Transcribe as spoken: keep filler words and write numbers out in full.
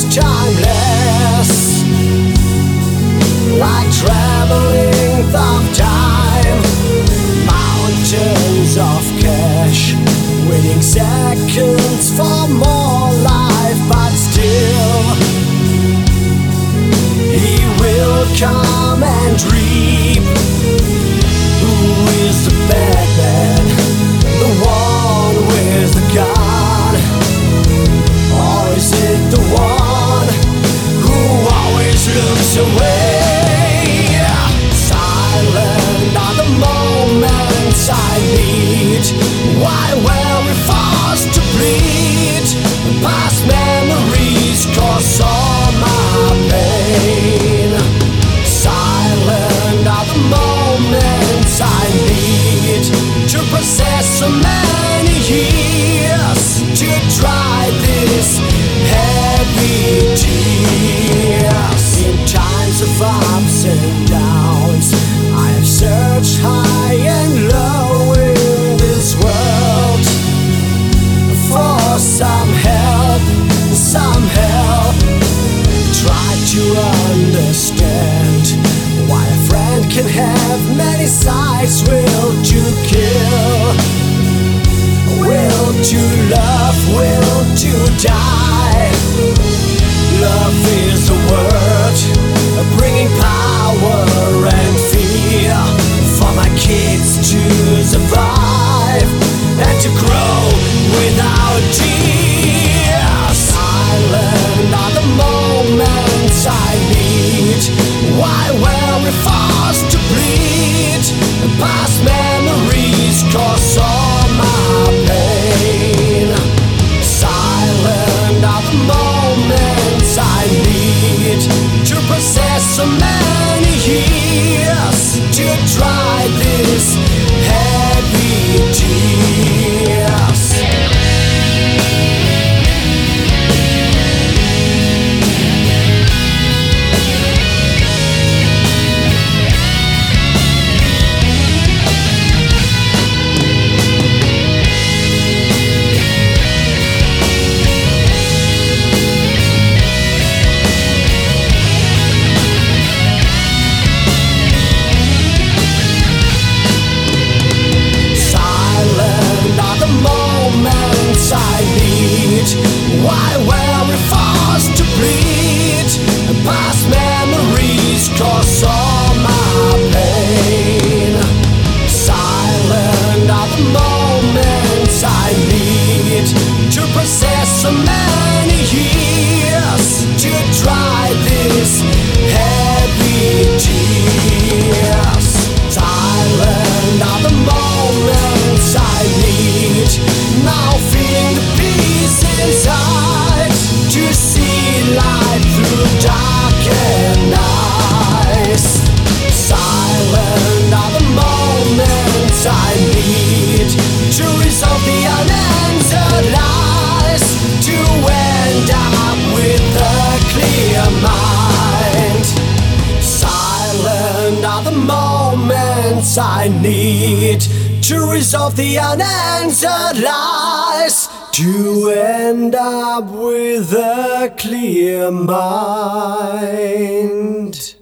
timeless, like traveling through time. Mountains of cash, waiting seconds for more life, but still he will come and reap. Who is the bad man? The one with the gun? Or is it the one who always looks away? Silent are the moments I need. Why were we forced to bleed? Past memories cause all my pain. Silent are the moments I need to process so many years, to dry this heavy tears. In times of ups and downs, I have searched high and low in this world for some help, some help. Try to understand why a friend can have many sides. Will to kill, will to love, will to die. Love is a word bringing power and fear for my kids to survive and to grow without tears. Silent are the moments I need. Why were we forced to bleed? Past memories cause all my pain. Silent are the moments I need to process so many years, to dry this heavy tears. I need. Why were we forced to bleed? Past memories cause all my pain. Silent are the moments I need to process so many years, to dry this heavy tears. Silent are the moments I need. Now feeling the peace inside, to see light through darkened eyes. Silent are the moments I need to resolve the unanswered lies, to end up with a clear mind. Silent are the moments I need to resolve the unanswered lies, to end up with a clear mind.